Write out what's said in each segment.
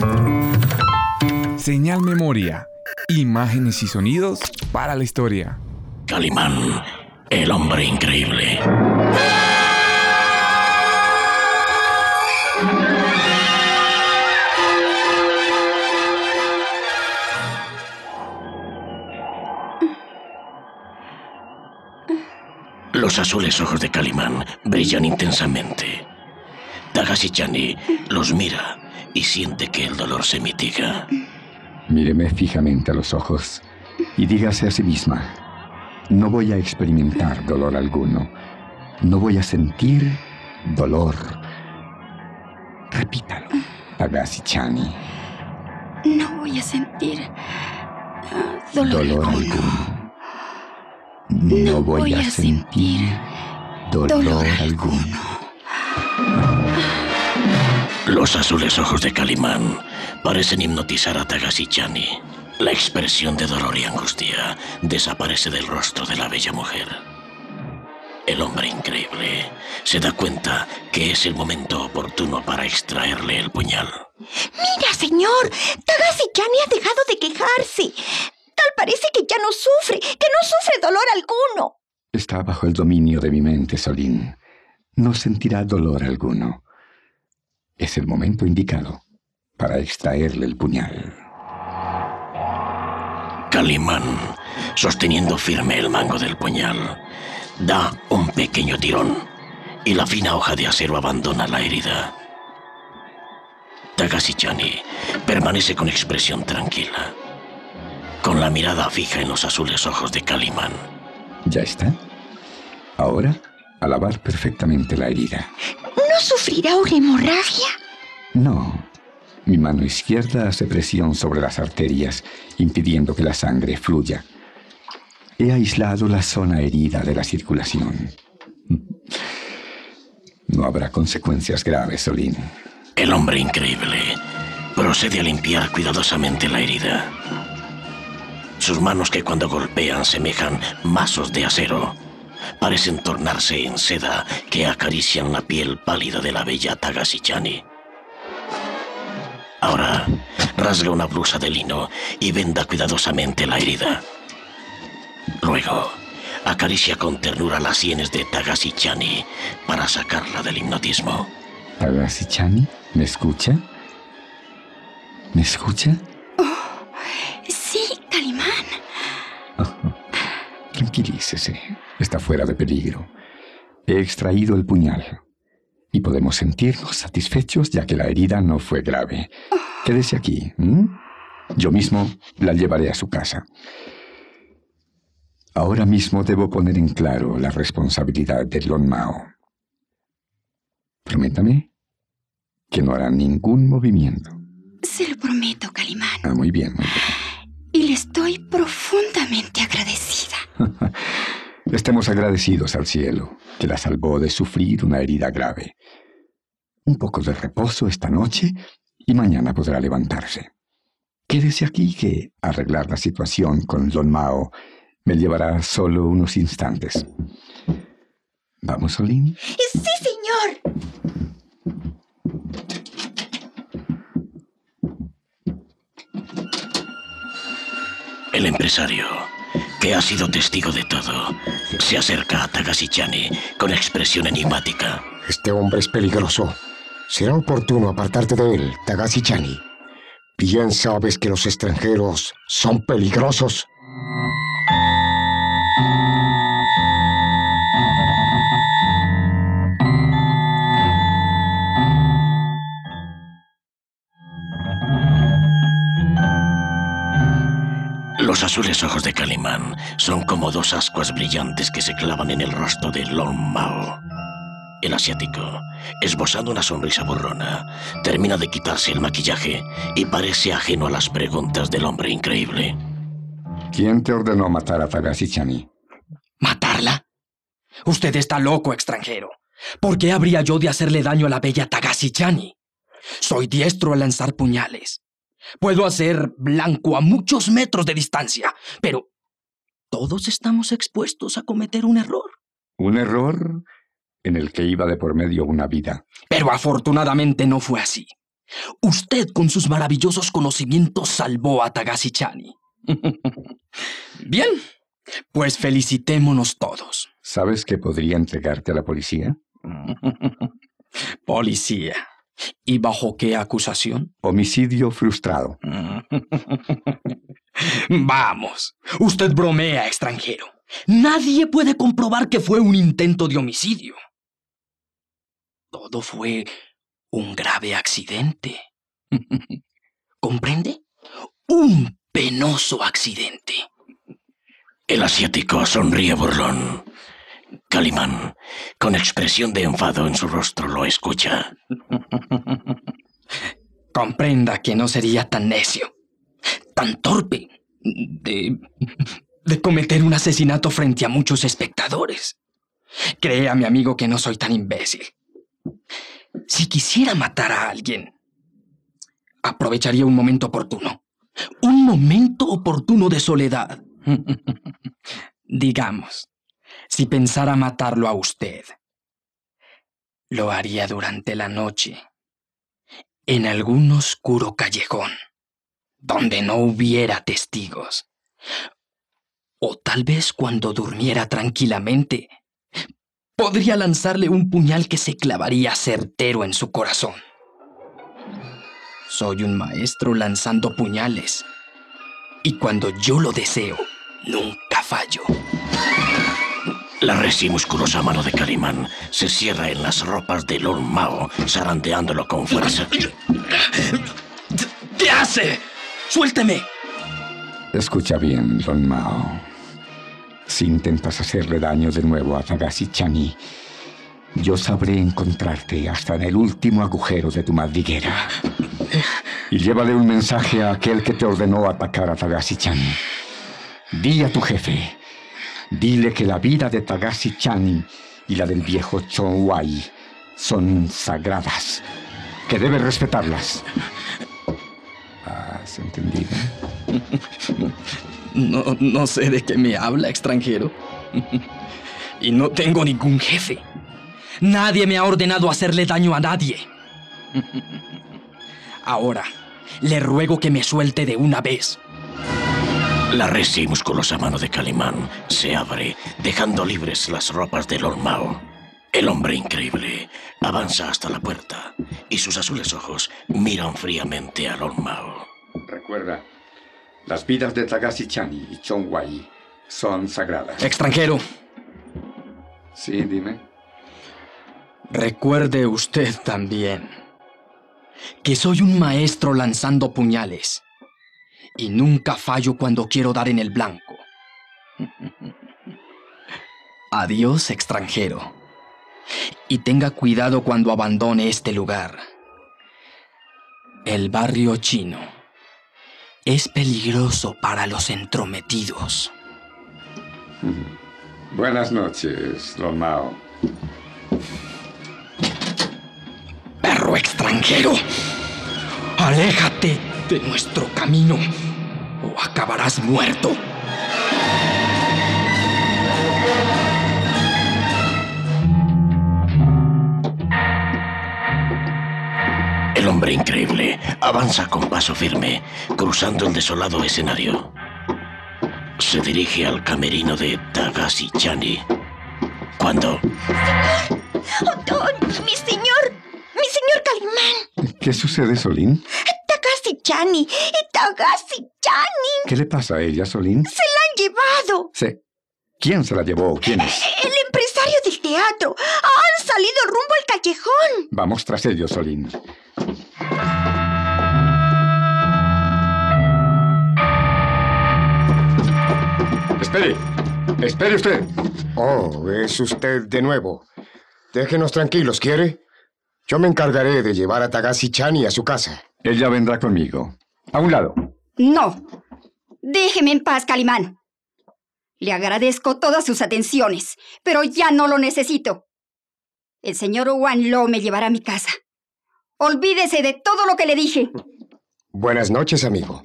Señal Memoria. Imágenes y sonidos para la historia. Calimán, el hombre increíble. Los azules ojos de Calimán brillan intensamente. Tagashi-Chani los mira y siente que el dolor se mitiga. Míreme fijamente a los ojos y dígase a sí misma: no voy a experimentar dolor alguno. No voy a sentir dolor. Repítalo, Tagashi-Chani. No voy a sentir dolor alguno. No voy a sentir dolor alguno. Los azules ojos de Calimán parecen hipnotizar a Tagashi-Chani. La expresión de dolor y angustia desaparece del rostro de la bella mujer. El hombre increíble se da cuenta que es el momento oportuno para extraerle el puñal. ¡Mira, señor! Tagashi-Chani ha dejado de quejarse. Tal parece que ya no sufre, que no sufre dolor alguno. Está bajo el dominio de mi mente, Solín. No sentirá dolor alguno. Es el momento indicado para extraerle el puñal. Calimán, sosteniendo firme el mango del puñal, da un pequeño tirón y la fina hoja de acero abandona la herida. Tagashi-Chani permanece con expresión tranquila, con la mirada fija en los azules ojos de Calimán. ¿Ya está? Ahora, a lavar perfectamente la herida. ¿No sufrirá una hemorragia? No. Mi mano izquierda hace presión sobre las arterias, impidiendo que la sangre fluya. He aislado la zona herida de la circulación. No habrá consecuencias graves, Solín. El hombre increíble procede a limpiar cuidadosamente la herida. Sus manos, que cuando golpean semejan mazos de acero, parecen tornarse en seda que acarician la piel pálida de la bella Tagashi-Chani. Ahora rasga una blusa de lino y venda cuidadosamente la herida. Luego acaricia con ternura las sienes de Tagashi-Chani para sacarla del hipnotismo. ¿Tagashi-Chani? ¿Me escucha? ¿Me escucha? Oh, sí, Calimán. Tranquilícese. Está fuera de peligro. He extraído el puñal y podemos sentirnos satisfechos ya que la herida no fue grave. Quédese aquí. Yo mismo la llevaré a su casa. Ahora mismo debo poner en claro la responsabilidad de Lon Mao. Prométame que no hará ningún movimiento. Se lo prometo, Calimán. Muy bien, muy bien. Y le estoy profundamente agradecida. Estemos agradecidos al cielo, que la salvó de sufrir una herida grave. Un poco de reposo esta noche y mañana podrá levantarse. Quédese aquí, que arreglar la situación con Lon Mao me llevará solo unos instantes. ¿Vamos, Solín? ¡Sí, señor! El empresario, que ha sido testigo de todo, se acerca a Tagashi-Chani con expresión enigmática. Este hombre es peligroso. Será oportuno apartarte de él, Tagashi-Chani. Bien sabes que los extranjeros son peligrosos. Los azules ojos de Calimán son como dos ascuas brillantes que se clavan en el rostro de Lon Mao. El asiático, esbozando una sonrisa burlona, termina de quitarse el maquillaje y parece ajeno a las preguntas del hombre increíble. ¿Quién te ordenó matar a Tagashi-Chani? ¿Matarla? Usted está loco, extranjero. ¿Por qué habría yo de hacerle daño a la bella Tagashi-Chani? Soy diestro al lanzar puñales. Puedo hacer blanco a muchos metros de distancia, pero todos estamos expuestos a cometer un error. Un error en el que iba de por medio una vida. Pero afortunadamente no fue así. Usted, con sus maravillosos conocimientos, salvó a Tagashi-chani. Bien, pues felicitémonos todos. ¿Sabes que podría entregarte a la policía? Policía. ¿Y bajo qué acusación? Homicidio frustrado. Vamos, usted bromea, extranjero. Nadie puede comprobar que fue un intento de homicidio. Todo fue un grave accidente. ¿Comprende? Un penoso accidente. El asiático sonríe burlón. Calimán, con expresión de enfado en su rostro, lo escucha. Comprenda que no sería tan necio, tan torpe, de cometer un asesinato frente a muchos espectadores. Créame, amigo, que no soy tan imbécil. Si quisiera matar a alguien, aprovecharía un momento oportuno. Un momento oportuno de soledad. Digamos, si pensara matarlo a usted, lo haría durante la noche, en algún oscuro callejón, donde no hubiera testigos. O tal vez cuando durmiera tranquilamente, podría lanzarle un puñal que se clavaría certero en su corazón. Soy un maestro lanzando puñales, y cuando yo lo deseo, nunca fallo. La res y musculosa mano de Calimán se cierra en las ropas de Lord Mao, zarandeándolo con fuerza. ¿Qué hace? ¡Suélteme! Escucha bien, Don Mao. Si intentas hacerle daño de nuevo a Tagashi-chani, yo sabré encontrarte hasta en el último agujero de tu madriguera. Y llévale un mensaje a aquel que te ordenó atacar a Tagashi-chani. Di a tu jefe, dile que la vida de Tagashi-chani y la del viejo Chong Wai son sagradas, que debe respetarlas. ¿Has entendido? No sé de qué me habla, extranjero. Y no tengo ningún jefe. Nadie me ha ordenado hacerle daño a nadie. Ahora, le ruego que me suelte de una vez. La recia y musculosa mano de Calimán se abre, dejando libres las ropas de Lord Mao. El hombre increíble avanza hasta la puerta y sus azules ojos miran fríamente a Lord Mao. Recuerda, las vidas de Tagashi-chani y Chong Wai son sagradas. Extranjero. Sí, dime. Recuerde usted también que soy un maestro lanzando puñales y nunca fallo cuando quiero dar en el blanco. Adiós, extranjero. Y tenga cuidado cuando abandone este lugar. El barrio chino es peligroso para los entrometidos. Buenas noches, Don Mao. ¡Perro extranjero! ¡Aléjate de nuestro camino o acabarás muerto! El hombre increíble avanza con paso firme, cruzando el desolado escenario. Se dirige al camerino de Tagashi-chani. Cuando... ¡Mi señor Calimán! ¿Qué sucede, Solín? Tagashi-chani. ¿Qué le pasa a ella, Solín? ¡Se la han llevado! Sí. ¿Quién se la llevó? ¿Quién es? El empresario del teatro. Han salido rumbo al callejón. Vamos tras ellos, Solín. Espere. Espere usted. Oh, es usted de nuevo. Déjenos tranquilos, ¿quiere? Yo me encargaré de llevar a Tagashi-chani a su casa. Ella vendrá conmigo. A un lado. No. Déjeme en paz, Calimán. Le agradezco todas sus atenciones, pero ya no lo necesito. El señor Wan Lo me llevará a mi casa. Olvídese de todo lo que le dije. Buenas noches, amigo.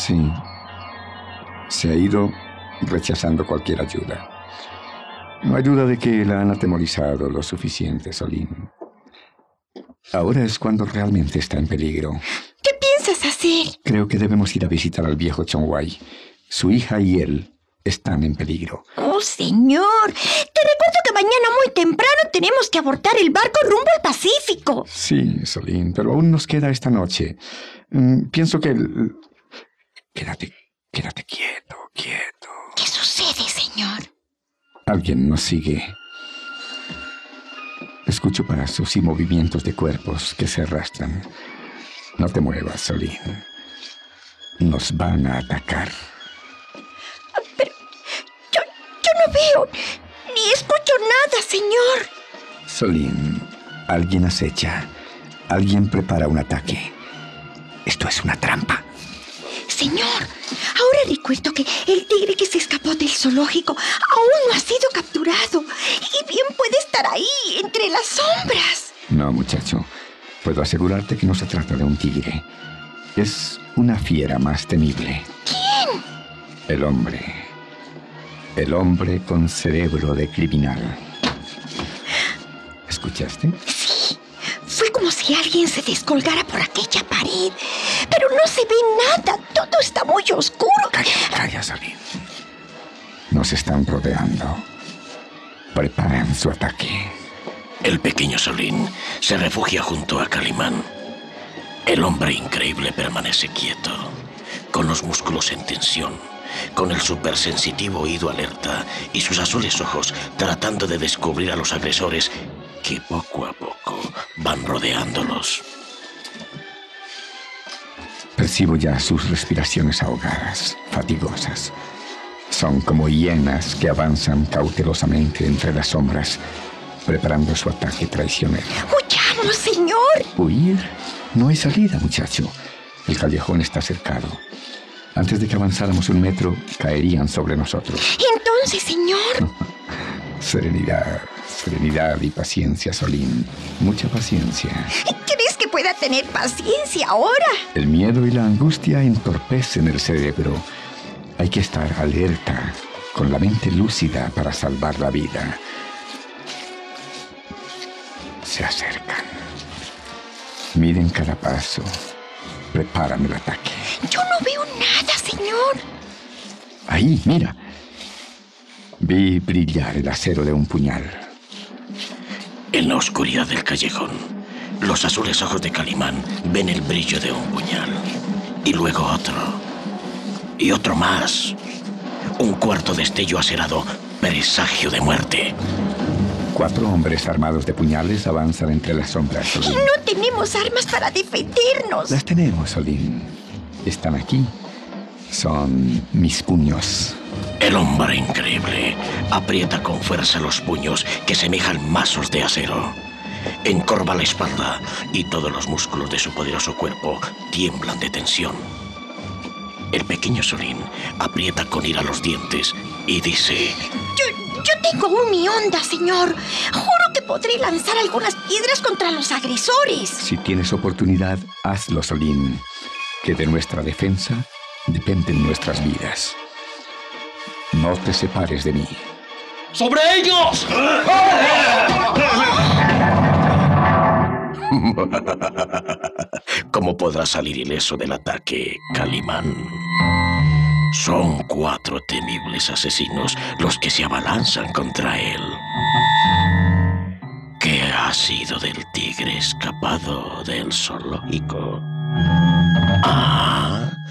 Sí. Se ha ido rechazando cualquier ayuda. No hay duda de que la han atemorizado lo suficiente, Solín. Ahora es cuando realmente está en peligro. ¿Qué piensas hacer? Creo que debemos ir a visitar al viejo Chongwai. Su hija y él están en peligro. Oh, señor. Te recuerdo que mañana muy temprano tenemos que abordar el barco rumbo al Pacífico. Sí, Solín, pero aún nos queda esta noche. Pienso que... Quédate quieto. ¿Qué sucede, señor? Alguien nos sigue. Escucho pasos y movimientos de cuerpos que se arrastran. No te muevas, Solín. Nos van a atacar. Pero yo no veo ni escucho nada, señor. Solín, alguien acecha. Alguien prepara un ataque. Esto es una trampa. Señor, ahora recuerdo que el tigre que se escapó del zoológico aún no ha sido capturado. Y bien puede estar ahí, entre las sombras. No, muchacho. Puedo asegurarte que no se trata de un tigre. Es una fiera más temible. ¿Quién? El hombre. El hombre con cerebro de criminal. ¿Escuchaste? Sí. Fue como si alguien se descolgara por aquella pared. Pero no se ve nada. Todo está muy oscuro. Calla, Solín. Nos están rodeando. Preparen su ataque. El pequeño Solín se refugia junto a Calimán. El hombre increíble permanece quieto, con los músculos en tensión, con el supersensitivo oído alerta y sus azules ojos tratando de descubrir a los agresores que poco a poco van rodeándolos. Percibo ya sus respiraciones ahogadas, fatigosas. Son como hienas que avanzan cautelosamente entre las sombras, preparando su ataque traicionero. ¡Huyamos, señor! ¿Huir? No hay salida, muchacho. El callejón está cercado. Antes de que avanzáramos 1 metro, caerían sobre nosotros. Entonces, señor... Serenidad y paciencia, Solín. Mucha paciencia. ¿Crees que pueda tener paciencia ahora? El miedo y la angustia entorpecen el cerebro. Hay que estar alerta, con la mente lúcida para salvar la vida. Se acercan. Miren cada paso. Preparan el ataque. Yo no veo nada, señor. Ahí, mira. Vi brillar el acero de un puñal. En la oscuridad del callejón, los azules ojos de Calimán ven el brillo de un puñal. Y luego otro. Y otro más. Un cuarto destello acerado, presagio de muerte. 4 hombres armados de puñales avanzan entre las sombras, Solín. No tenemos armas para defendernos. Las tenemos, Solín. Están aquí. Son mis puños. El hombre increíble aprieta con fuerza los puños que semejan mazos de acero. Encorva la espalda y todos los músculos de su poderoso cuerpo tiemblan de tensión. El pequeño Solín aprieta con ira los dientes y dice: Yo tengo aún mi onda, señor. Juro que podré lanzar algunas piedras contra los agresores. Si tienes oportunidad, hazlo, Solín. Que de nuestra defensa dependen nuestras vidas. No te separes de mí. ¡Sobre ellos! ¿Cómo podrá salir ileso del ataque, Calimán? Son 4 temibles asesinos los que se abalanzan contra él. ¿Qué ha sido del tigre escapado del zoológico? Ah.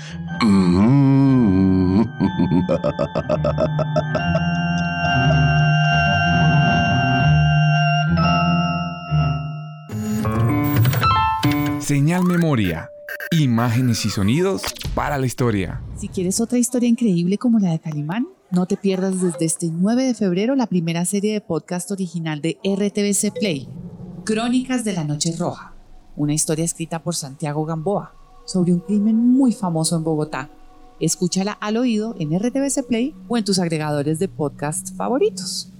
Señal Memoria. Imágenes y sonidos para la historia. Si quieres otra historia increíble como la de Calimán, no te pierdas desde este 9 de febrero la primera serie de podcast original de RTVC Play, Crónicas de la Noche Roja, una historia escrita por Santiago Gamboa sobre un crimen muy famoso en Bogotá. Escúchala al oído en RTVC Play o en tus agregadores de podcast favoritos.